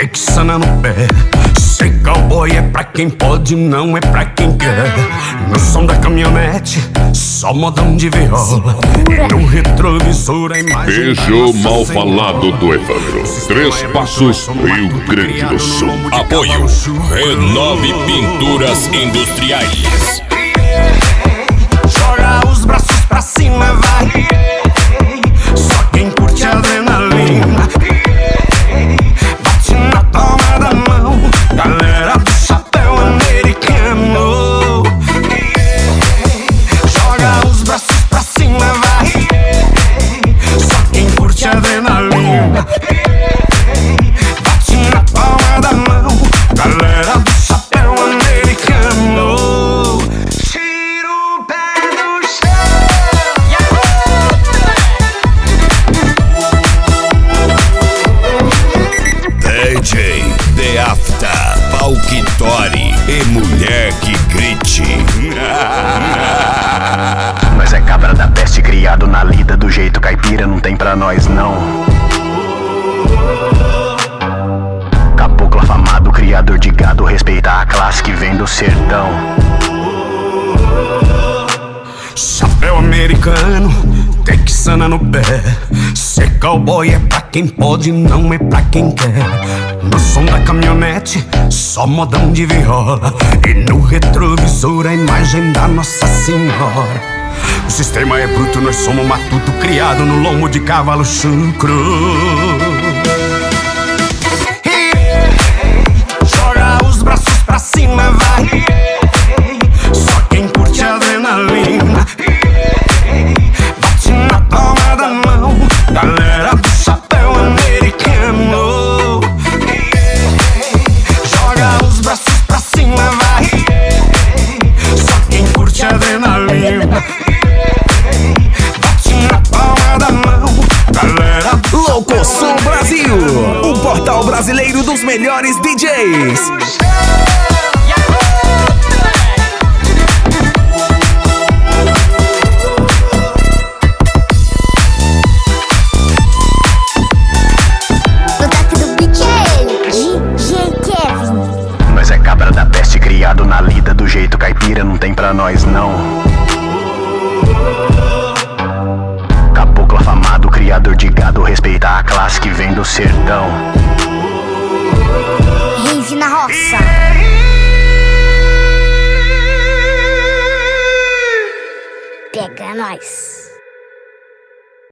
texana no pé. Ser cowboy é pra quem pode, não é pra quem quer. No som da caminhonete, só modão de viola. No retrovisor a imagem Beijo mal falado do Evandro. Três Passos, Rio Grande do Sul. Apoio Renove Pinturas Industriais. Joga os braços pra cima, vai. Só quem curte adrenalina. Bate na palma da mão, galera do chapéu americano. Joga os braços pra cima, vai. Só quem curte adrenalina. Bate na palma da mão, galera do chapéu americano. Tira o pé do chão. DJ The Afta, pau que tore e mulher que grite. Nós é cabra da peste, criado na lida do jeito caipira, não tem pra nós não. Caboclo afamado, criador de gado, respeita a classe que vem do sertão. Chapéu americano, texana no pé. Ser cowboy é pra quem pode, não é pra quem quer. No som da caminhonete, só modão de viola. E no retrovisor a imagem da Nossa Senhora. O sistema é bruto, nós somos matuto, criado no lombo de cavalo chucro. Joga os braços pra cima, vai. Só quem curte adrenalina. Bate na palma da mão, galera do chapéu americano. Joga os braços pra cima, vai. Só quem curte adrenalina. Bate na palma da mão, galera do Louco Som Brasil, o portal brasileiro dos melhores DJs. O toque do beat é ele, DJ Kevin. Nós é cabra da peste, criado na lida do jeito caipira, não tem pra nós não. Caboclo afamado, criador de gado, respeita a classe que vem do sertão. Rave na roça. Pega nós.